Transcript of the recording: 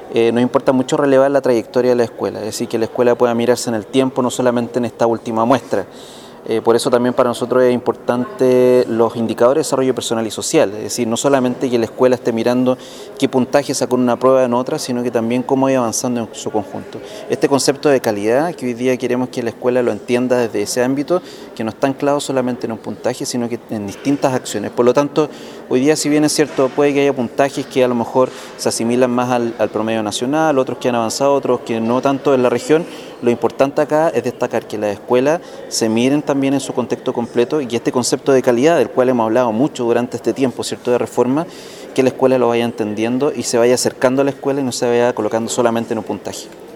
nos importa mucho relevar la trayectoria de la escuela, es decir, que la escuela pueda mirarse en el tiempo, no solamente en esta última muestra. Por eso también para nosotros es importante los indicadores de desarrollo personal y social, es decir, no solamente que la escuela esté mirando qué puntaje sacó en una prueba en otra, sino que también cómo va avanzando en su conjunto. Este concepto de calidad que hoy día queremos que la escuela lo entienda desde ese ámbito, que no está anclado solamente en un puntaje, sino que en distintas acciones. Por lo tanto, hoy día, si bien es cierto, puede que haya puntajes que a lo mejor se asimilan más al promedio nacional, otros que han avanzado, otros que no tanto en la región. Lo importante acá es destacar que las escuelas se miren también en su contexto completo y que este concepto de calidad, del cual hemos hablado mucho durante este tiempo, ¿cierto?, de reforma, que la escuela lo vaya entendiendo y se vaya acercando a la escuela y no se vaya colocando solamente en un puntaje.